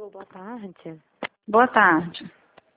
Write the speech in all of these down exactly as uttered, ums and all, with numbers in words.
Alô, boa tarde. Boa tarde.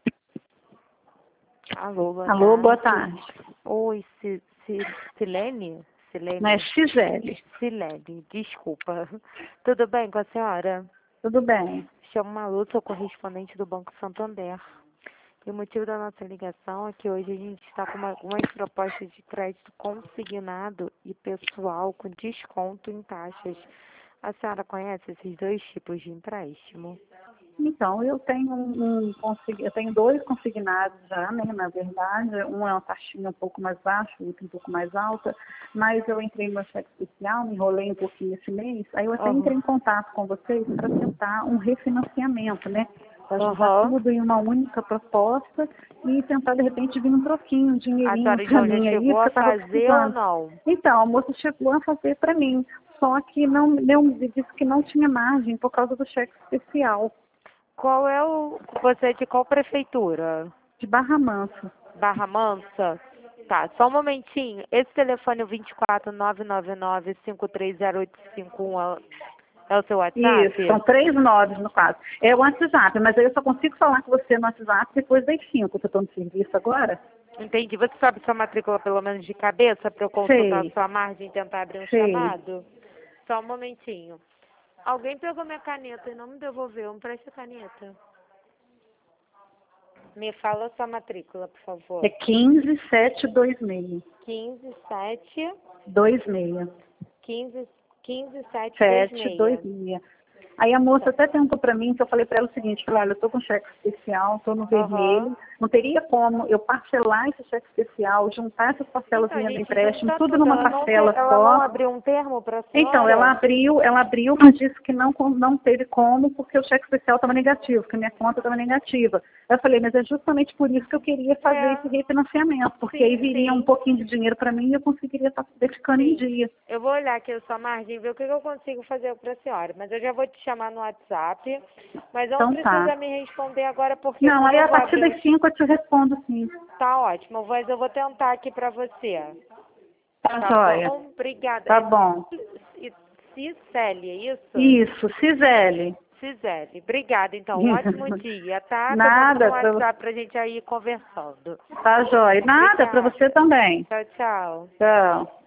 Alô, boa Alô, tarde. boa tarde. Oi, C C Silene? Silene? Não é Cisele. Silene, desculpa. Tudo bem com a senhora? Tudo bem. Chamo Malu, sou correspondente do Banco Santander. E o motivo da nossa ligação é que hoje a gente está com uma, algumas propostas de crédito consignado e pessoal com desconto em taxas. A senhora conhece esses dois tipos de empréstimo? Então, eu tenho um, um consig- eu tenho dois consignados já, né, na verdade. Um é uma taxinha um pouco mais baixa, o outro um pouco mais alta, mas eu entrei no meu cheque especial, me enrolei um pouquinho esse mês, aí eu até Uhum. entrei em contato com vocês para tentar um refinanciamento, né? Para juntar Uhum. tudo em uma única proposta e tentar, de repente, vir um troquinho, um A dinheirinho senhora para então já mim aí, chegou porque a eu estava fazer ou precisando. não? Então, a moça chegou a fazer para mim, só que não deu, disse que não tinha margem por causa do cheque especial. Qual é o... Você é de qual prefeitura? De Barra Mansa. Barra Mansa? Tá, só um momentinho. Esse telefone vinte e quatro, nove nove nove, cinco três zero oito cinco um é é o seu WhatsApp? Isso, são três noves no caso. É o WhatsApp, mas aí eu só consigo falar com você no WhatsApp depois das cinco, que eu estou no serviço agora. Entendi. Você sabe sua matrícula pelo menos de cabeça para eu consultar Sei, sua margem e tentar abrir um sei. chamado? Só um momentinho. Alguém pegou minha caneta e não me devolveu. Me presta a caneta. Me fala sua matrícula, por favor. É quinze sete dois seis. quinze, sete, dois seis. quinze, quinze, sete, dois sete dois seis. seis. Aí a moça até perguntou para mim, que eu falei para ela o seguinte, falei, olha, eu estou com cheque especial, estou no Aham. vermelho, não teria como eu parcelar esse cheque especial, juntar essas parcelas Então, a do gente empréstimo, junta tudo tudo. numa Ela não, te, parcela ela não só. abriu um termo para a Então, ela senhora? abriu, ela abriu, mas disse que não, não teve como, porque o cheque especial estava negativo, que a minha conta estava negativa. Eu falei, mas é justamente por isso que eu queria fazer É. esse refinanciamento, porque Sim, aí viria um sim. pouquinho de dinheiro para mim e eu conseguiria estar ficando em Sim. dia. Eu vou olhar aqui a sua margem e ver o que que eu consigo fazer para a senhora. Mas eu já vou te chamar no WhatsApp. Mas não Então precisa tá. me responder agora, porque Não, como aí eu a vou partir abrir das o... cinco eu te respondo sim. Tá ótimo, mas eu vou tentar aqui para você. Tá Tá joia. bom? Obrigada. Tá É bom. C- Cicele, é isso? Isso, Cisele. Cisele. Obrigada, então. Um ótimo dia, tá? Tô mandando um Nada para você. WhatsApp pra gente aí ir conversando. Tá joia. Nada para Obrigada. você também. Tchau, tchau. Tchau.